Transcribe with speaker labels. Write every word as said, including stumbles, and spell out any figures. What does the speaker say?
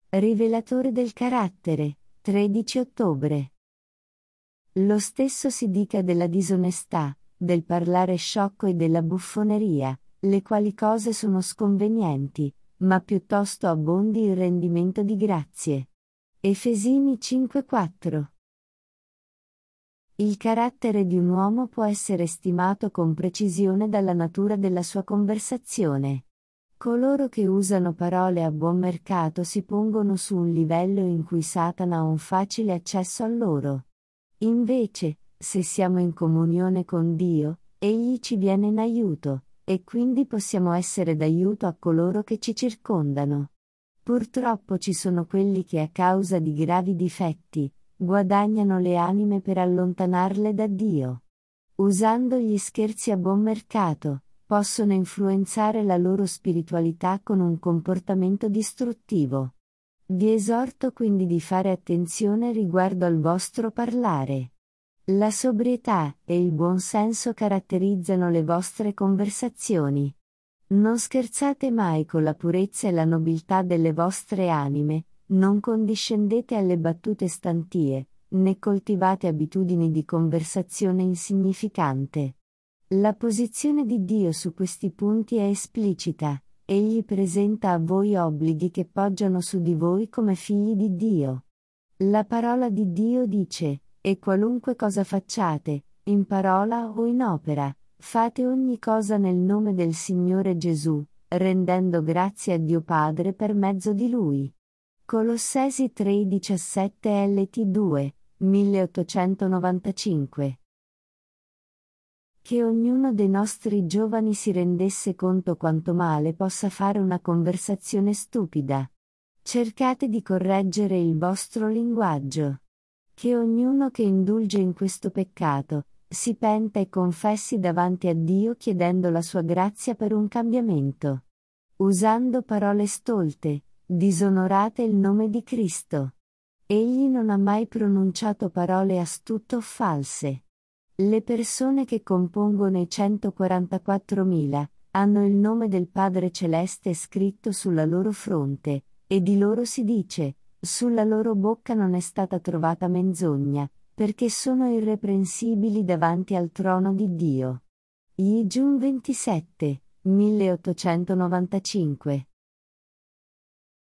Speaker 1: Rivelatore del carattere, tredici ottobre. Lo stesso si dica della disonestà, del parlare sciocco e della buffoneria, le quali cose sono sconvenienti, ma piuttosto abbondi il rendimento di grazie. Efesini cinque quattro. Il carattere di un uomo può essere stimato con precisione dalla natura della sua conversazione. Coloro che usano parole a buon mercato si pongono su un livello in cui Satana ha un facile accesso a loro. Invece, se siamo in comunione con Dio, Egli ci viene in aiuto, e quindi possiamo essere d'aiuto a coloro che ci circondano. Purtroppo ci sono quelli che a causa di gravi difetti, guadagnano le anime per allontanarle da Dio. Usando gli scherzi a buon mercato, possono influenzare la loro spiritualità con un comportamento distruttivo. Vi esorto quindi di fare attenzione riguardo al vostro parlare. La sobrietà e il buon senso caratterizzano le vostre conversazioni. Non scherzate mai con la purezza e la nobiltà delle vostre anime, non condiscendete alle battute stantie, né coltivate abitudini di conversazione insignificante. La posizione di Dio su questi punti è esplicita. Egli presenta a voi obblighi che poggiano su di voi come figli di Dio. La parola di Dio dice: e qualunque cosa facciate, in parola o in opera, fate ogni cosa nel nome del Signore Gesù, rendendo grazie a Dio Padre per mezzo di Lui. Colossesi tre diciassette L T due, milleottocentonovantacinque. Che ognuno dei nostri giovani si rendesse conto quanto male possa fare una conversazione stupida. Cercate di correggere il vostro linguaggio. Che ognuno che indulge in questo peccato, si penta e confessi davanti a Dio chiedendo la sua grazia per un cambiamento. Usando parole stolte, disonorate il nome di Cristo. Egli non ha mai pronunciato parole astute o false. Le persone che compongono i centoquarantaquattromila, hanno il nome del Padre Celeste scritto sulla loro fronte, e di loro si dice: sulla loro bocca non è stata trovata menzogna, perché sono irreprensibili davanti al trono di Dio. Yi Jun ventisette, milleottocentonovantacinque.